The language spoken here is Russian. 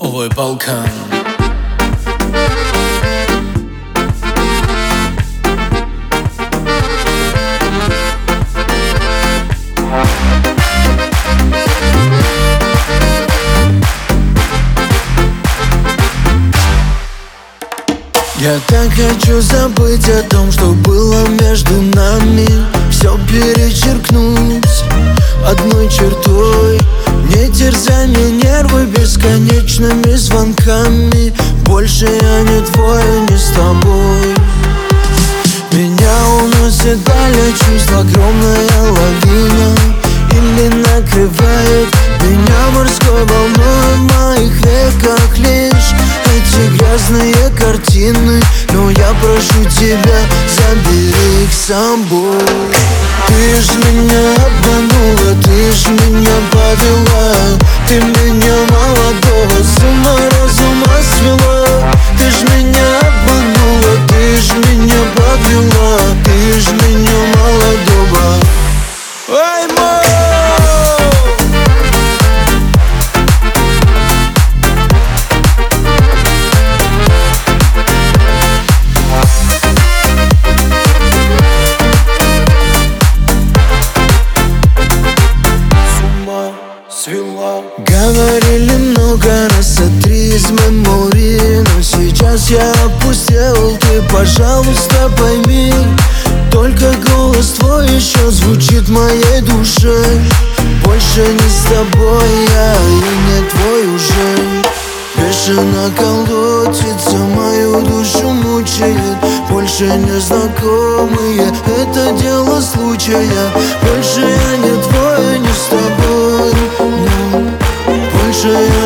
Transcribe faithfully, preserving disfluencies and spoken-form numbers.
Ой, Балкан. Я так хочу забыть о том, что было между нами, все перечеркнуть одной чертой. Не терзай мне нервы бесконечными звонками. Больше я не твой, не с тобой. Меня уносит далее чувство, огромная лавина. Или накрывает меня морской волной. В моих веках лишь эти грязные картины, но я прошу тебя, забери их с собой. Ты ж меня обманула, ты ж меня подвела. Ты меня молодого с ума разума свела. Ты ж меня обманула, ты ж меня подвела. Ты ж меня молодого. Ай, мой! Говорили много раз, сотри из мемории, но сейчас я опустел. Ты, пожалуйста, пойми, только голос твой еще звучит в моей душе. Больше не с тобой я и не твой уже. Бешено колотится, мою душу мучает. Больше незнакомые, это дело случая. Больше я не твой, не с тобой, no. Больше я